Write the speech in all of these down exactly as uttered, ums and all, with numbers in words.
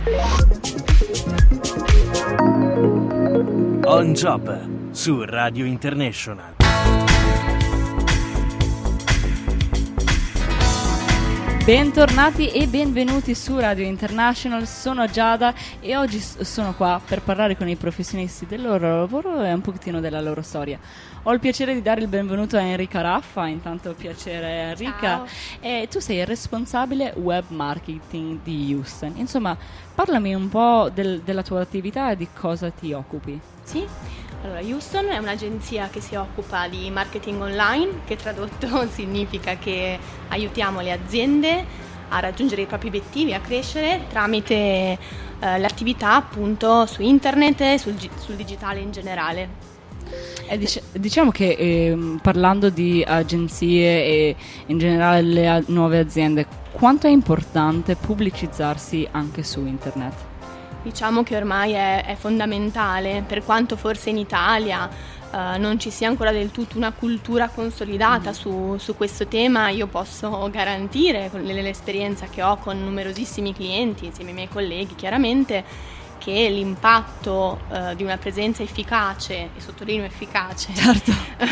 On Job su Radio International. Bentornati e benvenuti su Radio International, sono Giada e oggi sono qua per parlare con i professionisti del loro lavoro e un pochettino della loro storia. Ho il piacere di dare il benvenuto a Enrica Raffa, intanto piacere Enrica. Ciao. E tu sei il responsabile web marketing di Houston, insomma parlami un po' del, della tua attività e di cosa ti occupi. Sì, allora Houston è un'agenzia che si occupa di marketing online, che tradotto significa che aiutiamo le aziende a raggiungere i propri obiettivi, a crescere tramite eh, l'attività appunto su internet e sul, sul digitale in generale. Eh, dic- diciamo che eh, parlando di agenzie e in generale le a- nuove aziende, quanto è importante pubblicizzarsi anche su internet? Diciamo che ormai è, è fondamentale, per quanto forse in Italia uh, non ci sia ancora del tutto una cultura consolidata mm. su, su questo tema. Io posso garantire, con l'esperienza che ho con numerosissimi clienti, insieme ai miei colleghi chiaramente, che l'impatto uh, di una presenza efficace, e sottolineo efficace, certo.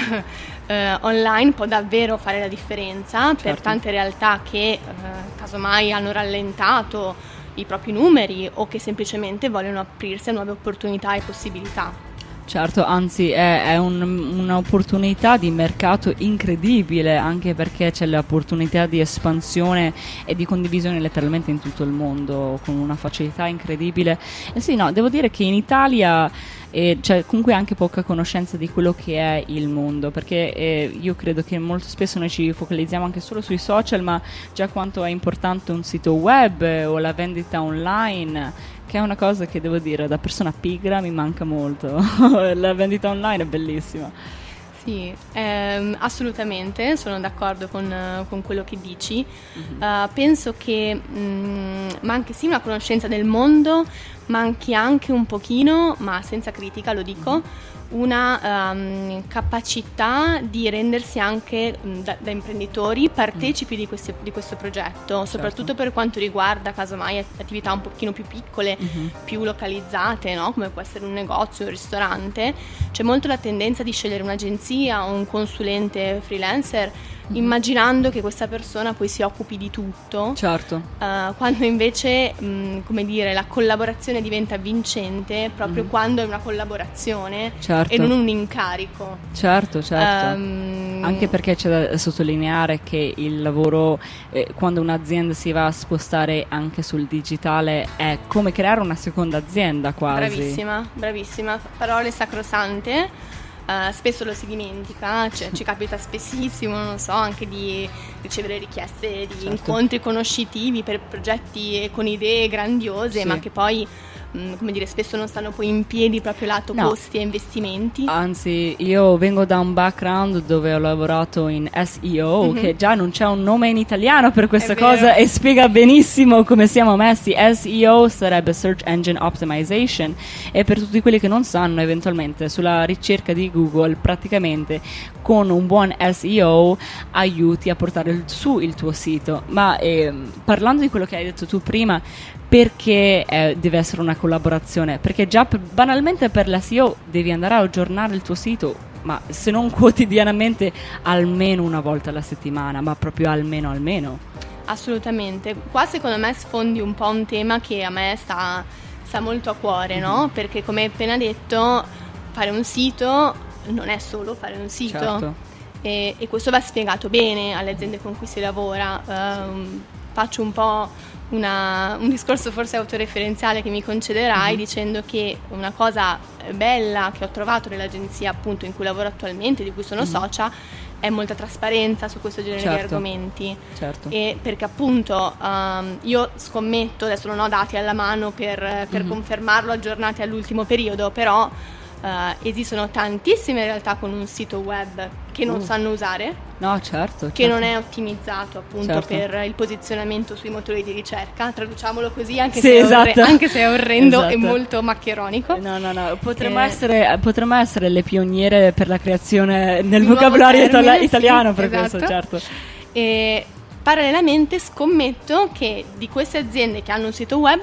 uh, online può davvero fare la differenza, certo. Per tante realtà che uh, casomai hanno rallentato i propri numeri o che semplicemente vogliono aprirsi a nuove opportunità e possibilità. Certo, anzi è, è un, un'opportunità di mercato incredibile, anche perché c'è l'opportunità di espansione e di condivisione letteralmente in tutto il mondo con una facilità incredibile. E sì, no, devo dire che in Italia eh, c'è comunque anche poca conoscenza di quello che è il mondo, perché eh, io credo che molto spesso noi ci focalizziamo anche solo sui social, ma già quanto è importante un sito web eh, o la vendita online, che è una cosa che devo dire da persona pigra mi manca molto. La vendita online è bellissima. Sì, ehm, assolutamente, sono d'accordo con, con quello che dici. Mm-hmm. Uh, penso che mh, manchi sì una conoscenza del mondo, manchi anche un pochino, ma senza critica lo dico, mm-hmm. una um, capacità di rendersi anche um, da, da imprenditori partecipi mm. di, queste, di questo progetto, soprattutto certo. Per quanto riguarda casomai attività un pochino più piccole, mm-hmm. più localizzate, no? Come può essere un negozio, un ristorante. C'è molto la tendenza di scegliere un'agenzia o un consulente freelancer mm-hmm. immaginando che questa persona poi si occupi di tutto, certo. uh, quando invece mh, come dire, la collaborazione diventa vincente proprio mm-hmm. quando è una collaborazione, certo. E non un incarico. Certo, certo. Um, anche perché c'è da sottolineare che il lavoro, eh, quando un'azienda si va a spostare anche sul digitale, è come creare una seconda azienda quasi. Bravissima, bravissima, parole sacrosante. Uh, spesso lo si dimentica, cioè, ci capita spessissimo, non so, anche di ricevere richieste di certo. incontri conoscitivi per progetti con idee grandiose, sì. ma che poi mh, come dire, spesso non stanno poi in piedi proprio lato no. costi e investimenti. Anzi, io vengo da un background dove ho lavorato in S E O, mm-hmm. che già non c'è un nome in italiano per questa cosa e spiega benissimo come siamo messi. S E O sarebbe Search Engine Optimization, e per tutti quelli che non sanno, eventualmente sulla ricerca di Google, praticamente con un buon S E O aiuti a portare il, su il tuo sito. Ma eh, parlando di quello che hai detto tu prima, perché eh, deve essere una collaborazione? Perché già per, banalmente per l'S E O devi andare a aggiornare il tuo sito, ma se non quotidianamente, almeno una volta alla settimana, ma proprio almeno almeno. Assolutamente. Qua secondo me sfondi un po' un tema che a me sta, sta molto a cuore, no? Mm-hmm. Perché come hai appena detto, fare un sito non è solo fare un sito, certo. e, e questo va spiegato bene alle aziende con cui si lavora. Um, faccio un po' una, un discorso forse autoreferenziale che mi concederai, mm-hmm. dicendo che una cosa bella che ho trovato nell'agenzia appunto in cui lavoro attualmente, di cui sono mm-hmm. socia, è molta trasparenza su questo genere certo. di argomenti, certo. e perché appunto um, io scommetto, adesso non ho dati alla mano per, per mm-hmm. confermarlo aggiornati all'ultimo periodo, però Uh, esistono tantissime realtà con un sito web che non uh. sanno usare, no, certo, che certo. non è ottimizzato appunto certo. per il posizionamento sui motori di ricerca, traduciamolo così, anche, sì, se, esatto. è orre- anche se è orrendo esatto. e molto maccheronico. No, no, no, potremmo, eh. essere, potremmo essere le pioniere per la creazione nel di vocabolario termine, italiano, sì, per esatto. questo, certo. E parallelamente scommetto che di queste aziende che hanno un sito web,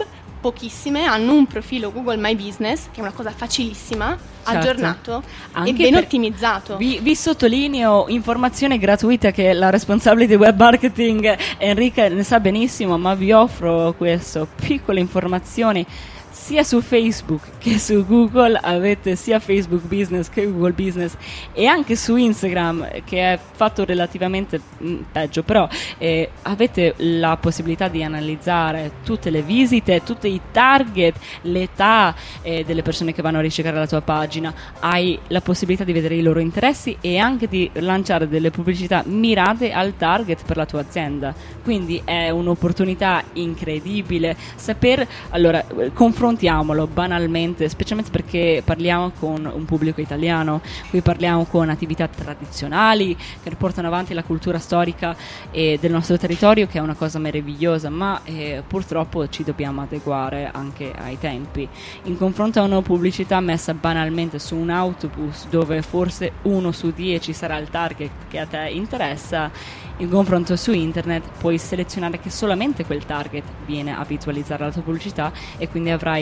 pochissime hanno un profilo Google My Business, che è una cosa facilissima, certo, aggiornato anche e ben per, ottimizzato. Vi, vi sottolineo informazione gratuita che la responsabile di web marketing Enrica ne sa benissimo, ma vi offro questo, piccole informazioni. Sia su Facebook che su Google avete sia Facebook Business che Google Business, e anche su Instagram, che è fatto relativamente mh, peggio, però eh, avete la possibilità di analizzare tutte le visite, tutti i target, l'età eh, delle persone che vanno a ricercare la tua pagina. Hai la possibilità di vedere i loro interessi e anche di lanciare delle pubblicità mirate al target per la tua azienda. Quindi è un'opportunità incredibile saper, allora, confrontare Confrontiamolo banalmente, specialmente perché parliamo con un pubblico italiano, qui parliamo con attività tradizionali che portano avanti la cultura storica eh, del nostro territorio, che è una cosa meravigliosa, ma eh, purtroppo ci dobbiamo adeguare anche ai tempi. In confronto a una pubblicità messa banalmente su un autobus, dove forse uno su dieci sarà il target che a te interessa, in confronto su internet puoi selezionare che solamente quel target viene a visualizzare la tua pubblicità, e quindi avrai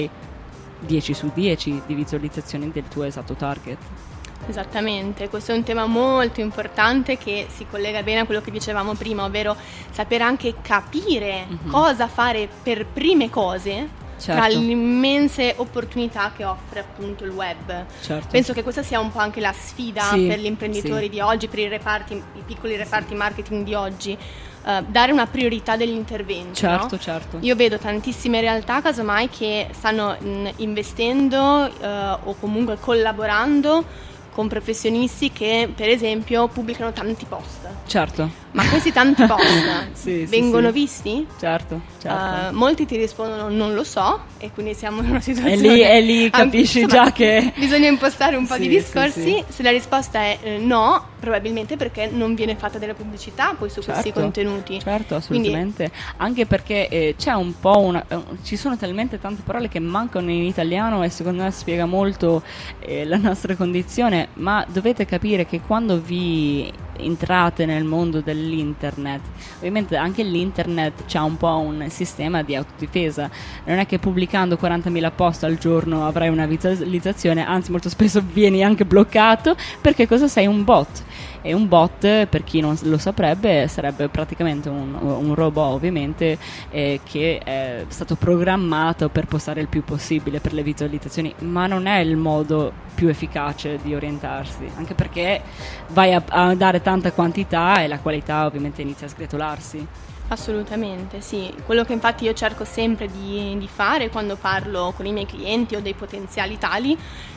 dieci su dieci di visualizzazioni del tuo esatto target. Esattamente, questo è un tema molto importante che si collega bene a quello che dicevamo prima, ovvero sapere anche capire mm-hmm. cosa fare per prime cose. Certo. Tra le immense opportunità che offre appunto il web. Certo. Penso che questa sia un po' anche la sfida sì, per gli imprenditori sì. di oggi, per i reparti, i piccoli reparti sì. marketing di oggi, uh, dare una priorità degli interventi. Certo, no? certo. Io vedo tantissime realtà casomai che stanno mh, investendo uh, o comunque collaborando con professionisti che per esempio pubblicano tanti post. Certo. Ma questi tanti post sì, vengono sì, sì. visti? Certo, certo. Uh, molti ti rispondono non lo so, e quindi siamo in una situazione... E lì, e lì capisci insomma, già che... bisogna impostare un po' sì, di discorsi. Sì, sì. Se la risposta è eh, no, probabilmente perché non viene fatta della pubblicità poi su certo, questi contenuti. Certo, assolutamente. Quindi, anche perché eh, c'è un po' una... Eh, ci sono talmente tante parole che mancano in italiano, e secondo me spiega molto eh, la nostra condizione, ma dovete capire che quando vi entrate nel mondo dell'internet, ovviamente anche l'internet c'ha un po' un sistema di autodifesa, non è che pubblicando quarantamila post al giorno avrai una visualizzazione, anzi molto spesso vieni anche bloccato, perché cosa sei? Un bot. E un bot, per chi non lo saprebbe, sarebbe praticamente un, un robot, ovviamente, eh, che è stato programmato per postare il più possibile per le visualizzazioni, ma non è il modo più efficace di orientarsi, anche perché vai a, a dare tanta quantità e la qualità ovviamente inizia a sgretolarsi. Assolutamente, sì. Quello che infatti io cerco sempre di, di fare quando parlo con i miei clienti o dei potenziali tali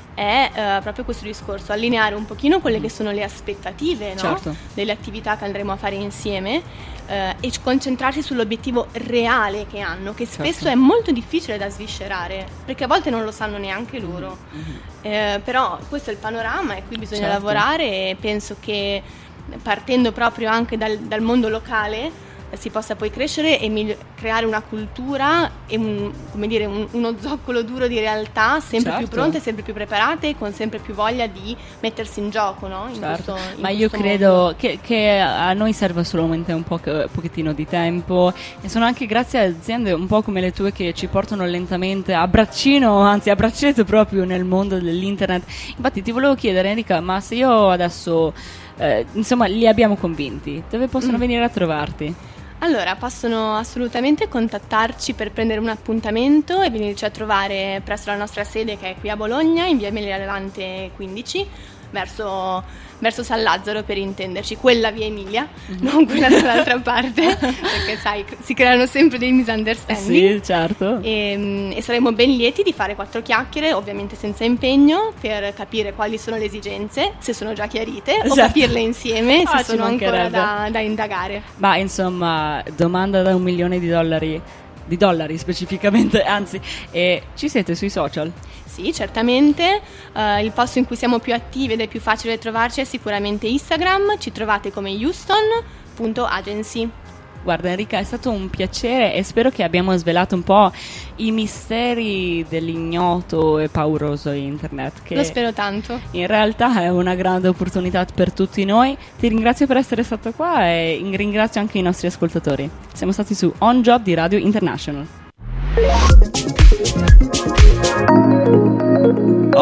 è uh, proprio questo discorso, allineare un pochino quelle che sono le aspettative, no? Certo. delle attività che andremo a fare insieme, uh, e concentrarsi sull'obiettivo reale che hanno, che spesso certo. è molto difficile da sviscerare, perché a volte non lo sanno neanche loro. Mm-hmm. Uh, però questo è il panorama, e qui bisogna certo. lavorare, e penso che partendo proprio anche dal, dal mondo locale si possa poi crescere e migli- creare una cultura e un, come dire, un, uno zoccolo duro di realtà sempre certo. più pronte, sempre più preparate, con sempre più voglia di mettersi in gioco, no? In certo. questo, in Ma io credo mondo. che, che a noi serva solamente un po', un pochettino di tempo, e sono anche grazie a aziende un po' come le tue che ci portano lentamente a braccino, anzi a braccetto proprio nel mondo dell'internet. Infatti ti volevo chiedere, Enrica, ma se io adesso eh, insomma li abbiamo convinti, dove possono mm. venire a trovarti? Allora, possono assolutamente contattarci per prendere un appuntamento e venirci a trovare presso la nostra sede, che è qui a Bologna, in via Emilia Levante quindici, verso, verso San Lazzaro, per intenderci, quella via Emilia, mm-hmm. non quella dall'altra parte, perché sai, si creano sempre dei misunderstanding. Sì, certo. E, e saremo ben lieti di fare quattro chiacchiere, ovviamente senza impegno, per capire quali sono le esigenze, se sono già chiarite, certo. o capirle insieme, ah, se sono ancora da, da indagare. Ma insomma, domanda da un milione di dollari, di dollari specificamente, anzi, e ci siete sui social? Sì, certamente. Uh, il posto in cui siamo più attivi ed è più facile trovarci è sicuramente Instagram. Ci trovate come houston punto agency. Guarda Enrica, è stato un piacere, e spero che abbiamo svelato un po' i misteri dell'ignoto e pauroso internet, che lo spero tanto. In realtà è una grande opportunità per tutti noi. Ti ringrazio per essere stato qua, e ringrazio anche i nostri ascoltatori. Siamo stati su On Job di Radio International.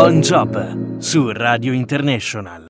On Job su Radio International.